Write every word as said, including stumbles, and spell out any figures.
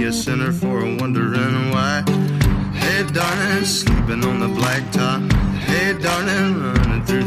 a sinner for wondering why. Hey, darling, sleeping on the blacktop. Hey, darling, running through